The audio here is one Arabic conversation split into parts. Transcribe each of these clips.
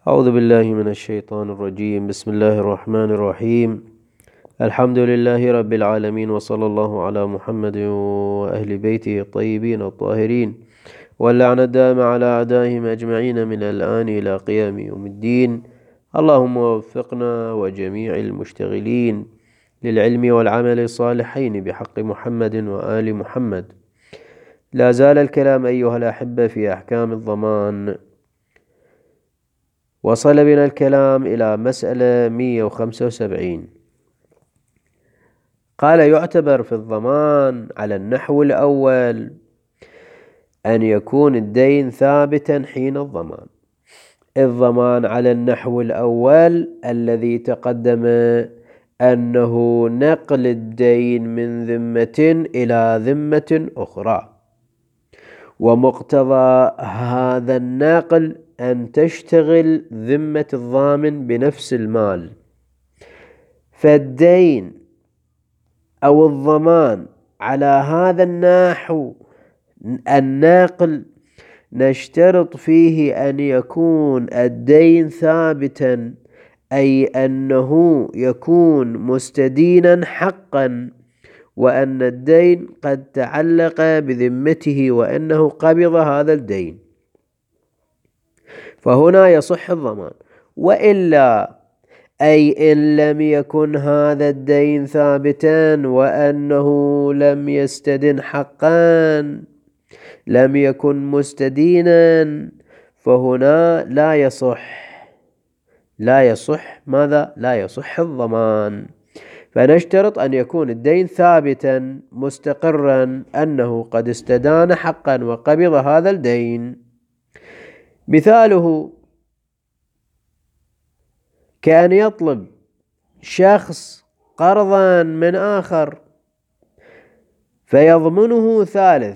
أعوذ بالله من الشيطان الرجيم. بسم الله الرحمن الرحيم. الحمد لله رب العالمين، وصلى الله على محمد وأهل بيته الطيبين الطاهرين، واللعنة الدائمة على أعدائهم أجمعين من الآن إلى قيام يوم الدين. اللهم وفقنا وجميع المشتغلين للعلم والعمل الصالحين بحق محمد وآل محمد. لا زال الكلام أيها الأحبة في أحكام الضمان. وصل بنا الكلام إلى مسألة 175. قال: يعتبر في الضمان على النحو الأول أن يكون الدين ثابتا حين الضمان. الضمان على النحو الأول الذي تقدم أنه نقل الدين من ذمة إلى ذمة أخرى، ومقتضى هذا النقل أن تشتغل ذمة الضامن بنفس المال. فالدين أو الضمان على هذا النحو الناقل نشترط فيه أن يكون الدين ثابتا، أي أنه يكون مستدينا حقا، وأن الدين قد تعلق بذمته وأنه قبض هذا الدين، فهنا يصح الضمان. وإلا، أي إن لم يكن هذا الدين ثابتا وأنه لم يستدن حقا، لم يكن مستدينا، فهنا لا يصح ماذا؟ لا يصح الضمان. فنشترط أن يكون الدين ثابتا مستقرا أنه قد استدان حقا وقبض هذا الدين. مثاله كأن يطلب شخص قرضا من آخر فيضمنه ثالث.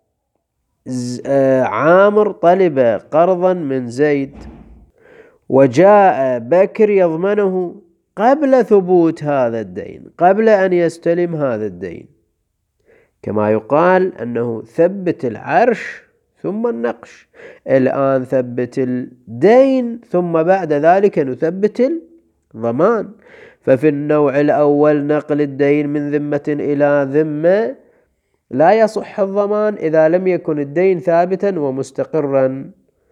عامر طلب قرضا من زيد، وجاء بكر يضمنه قبل ثبوت هذا الدين، قبل أن يستلم هذا الدين، كما يقال أنه ثبت العرش ثم النقش. الآن ثبت الدين ثم بعد ذلك نثبت الضمان. ففي النوع الأول نقل الدين من ذمة إلى ذمة لا يصح الضمان إذا لم يكن الدين ثابتا ومستقرا.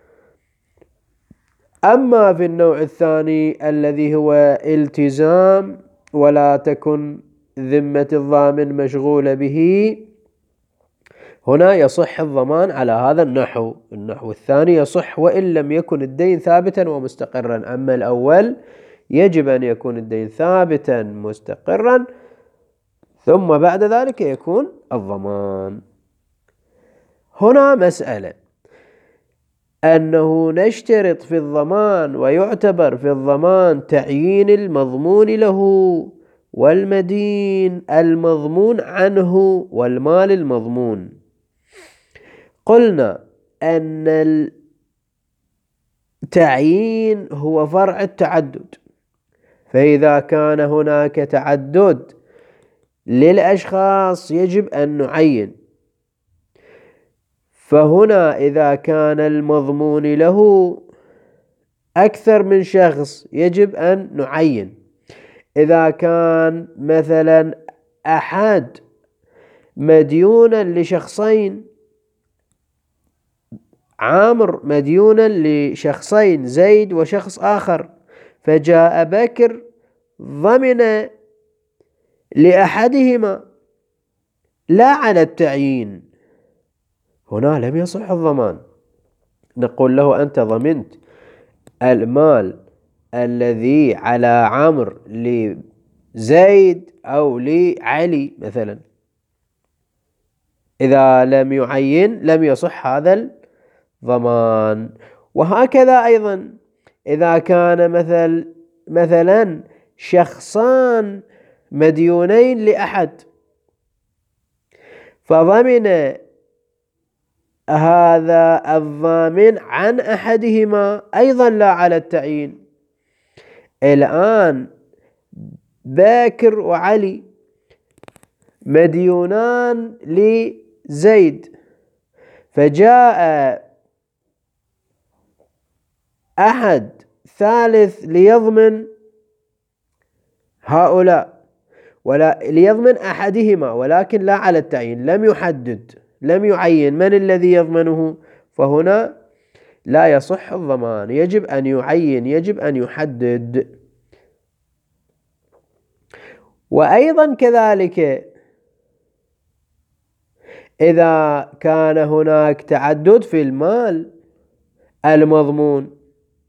أما في النوع الثاني الذي هو التزام ولا تكن ذمة الضامن مشغولة به، هنا يصح الضمان على هذا النحو. النحو الثاني يصح وإن لم يكن الدين ثابتا ومستقرا. أما الأول يجب أن يكون الدين ثابتا مستقرا ثم بعد ذلك يكون الضمان. هنا مسألة أنه نشترط في الضمان ويعتبر في الضمان تعيين المضمون له والمدين المضمون عنه والمال المضمون. قلنا أن التعيين هو فرع التعدد، فإذا كان هناك تعدد للأشخاص يجب أن نعين. فهنا إذا كان المضمون له أكثر من شخص يجب أن نعين. إذا كان مثلا أحد مديونا لشخصين، عامر مديونا لشخصين زيد وشخص آخر، فجاء بكر ضمن لأحدهما لا على التعيين، هنا لم يصح الضمان. نقول له: أنت ضمنت المال الذي على عمرو لزيد أو لعلي مثلا. إذا لم يعين لم يصح هذا الضمان. وهكذا أيضا إذا كان مثلا شخصان مديونين لأحد، فضمن هذا الضامن عن أحدهما أيضا لا على التعيين. الآن باكر وعلي مديونان لزيد، فجاء أحد ثالث ليضمن هؤلاء، ولا ليضمن أحدهما، ولكن لا على التعيين، لم يحدد، لم يعين من الذي يضمنه، فهنا لا يصح الضمان، يجب أن يعين، يجب أن يحدد. وأيضا كذلك إذا كان هناك تعدد في المال المضمون،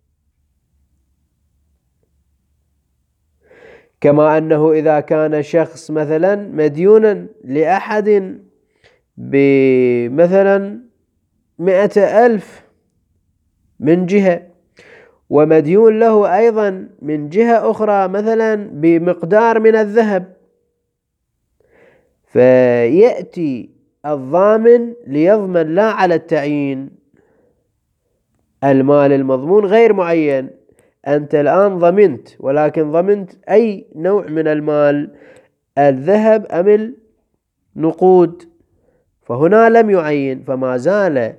كما أنه إذا كان شخص مثلا مديونا لأحد بمثلا 100,000 من جهة، ومديون له أيضا من جهة أخرى مثلا بمقدار من الذهب، فيأتي الضامن ليضمن لا على التعيين، المال المضمون غير معين، أنت الآن ضمنت، ولكن ضمنت أي نوع من المال، الذهب أم النقود، فهنا لم يعين، فما زال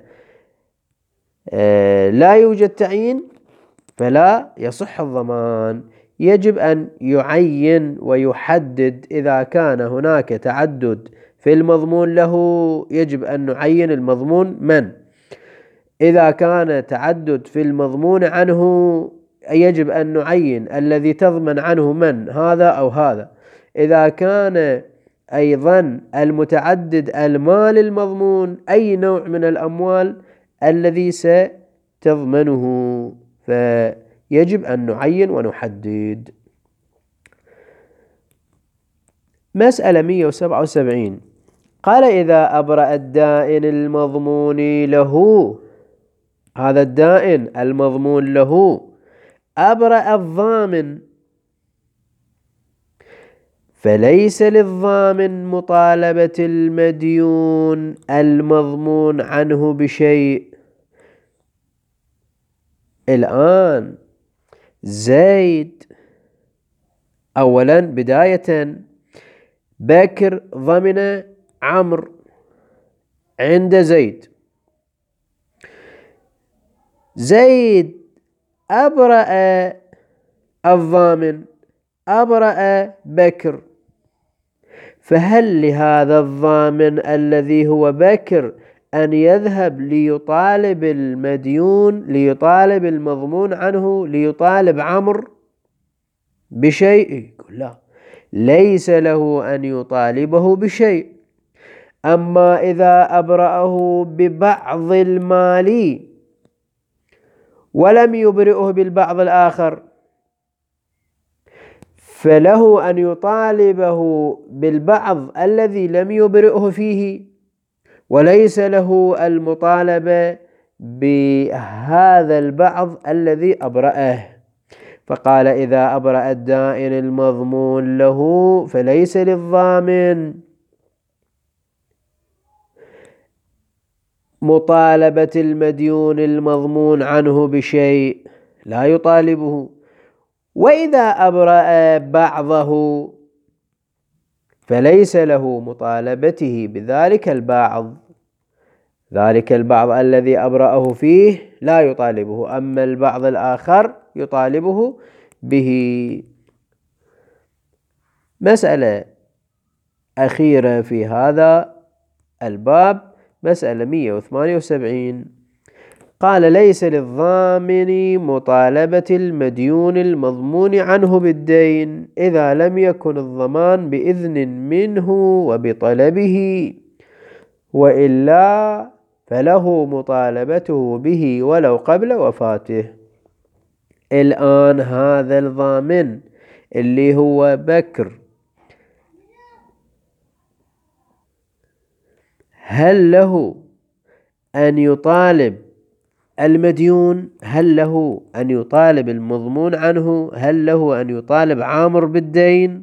لا يوجد تعيين فلا يصح الضمان، يجب أن يعين ويحدد. إذا كان هناك تعدد في المضمون له يجب أن نعين المضمون من، إذا كان تعدد في المضمون عنه يجب أن نعين الذي تضمن عنه من، هذا أو هذا. إذا كان أيضا المتعدد المال المضمون أي نوع من الأموال الذي ستضمنه، فيجب أن نعين ونحدد. مسألة 177 قال إذا أبرأ الدائن المضمون له، هذا الدائن المضمون له أبرأ الضامن، فليس للضامن مطالبة المديون المضمون عنه بشيء. الآن زيد، أولا بداية بكر ضمن عمرو عند زيد، زيد أبرأ الضامن، أبرأ بكر، فهل لهذا الضامن الذي هو بكر أن يذهب ليطالب المديون، ليطالب المضمون عنه، ليطالب عمرو بشيء؟ يقول لا، ليس له أن يطالبه بشيء. أما إذا أبرأه ببعض المال ولم يبرئه بالبعض الآخر فله أن يطالبه بالبعض الذي لم يبرئه فيه، وليس له المطالبة بهذا البعض الذي أبرأه. فقال إذا أبرأ الدائن المضمون له فليس للضامن مطالبة المديون المضمون عنه بشيء، لا يطالبه. وإذا أبرأ بعضه فليس له مطالبته بذلك البعض، ذلك البعض الذي أبرأه فيه لا يطالبه، أما البعض الآخر يطالبه به. مسألة أخيرة في هذا الباب، مسألة 178 قال ليس للضامن مطالبة المديون المضمون عنه بالدين إذا لم يكن الضمان بإذن منه وبطلبه، وإلا فله مطالبته به ولو قبل وفاته. الآن هذا الضامن اللي هو بكر، هل له أن يطالب المديون؟ هل له أن يطالب المضمون عنه؟ هل له أن يطالب عامر بالدين؟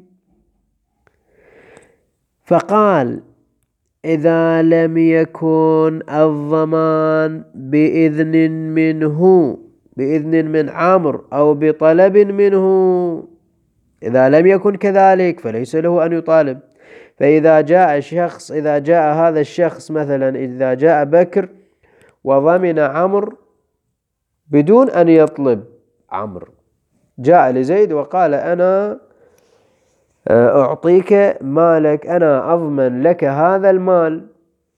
فقال إذا لم يكن الضمان بإذن منه، بإذن من عامر أو بطلب منه، إذا لم يكن كذلك فليس له أن يطالب. فإذا جاء شخص، إذا جاء هذا الشخص مثلا، إذا جاء بكر وضمن عمرو بدون أن يطلب عمرو، جاء لزيد وقال أنا أعطيك مالك، أنا أضمن لك هذا المال،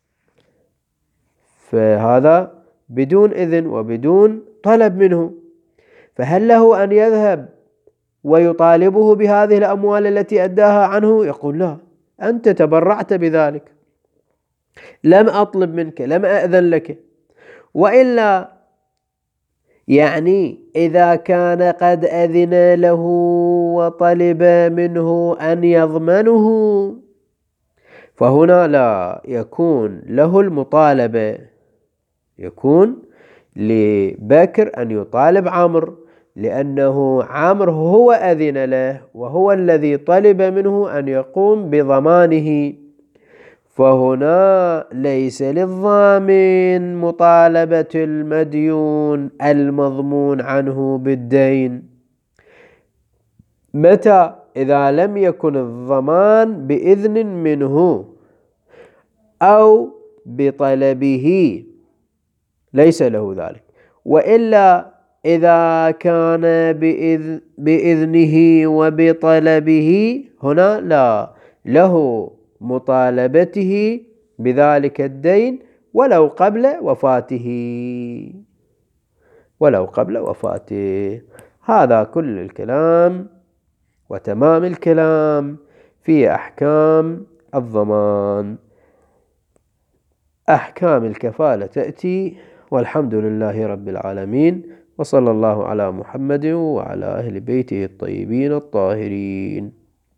فهذا بدون إذن وبدون طلب منه، فهل له أن يذهب ويطالبه بهذه الأموال التي أداها عنه؟ يقول لا، أنت تبرعت بذلك، لم أطلب منك، لم أأذن لك. وإلا يعني إذا كان قد أذن له وطلب منه أن يضمنه، فهنا لا يكون له المطالبة، يكون لبكر أن يطالب عمرو، لأنه عمرو هو أذن له وهو الذي طلب منه أن يقوم بضمانه، فهنا ليس للضامن مطالبة المديون المضمون عنه بالدين. متى؟ إذا لم يكن الضمان بإذن منه أو بطلبه ليس له ذلك، وإلا إذا كان بإذنه وبطلبه هنا لا، له مطالبته بذلك الدين ولو قبل وفاته. هذا كل الكلام وتمام الكلام في أحكام الضمان. أحكام الكفالة تأتي، والحمد لله رب العالمين، وصلى الله على محمد وعلى أهل بيته الطيبين الطاهرين.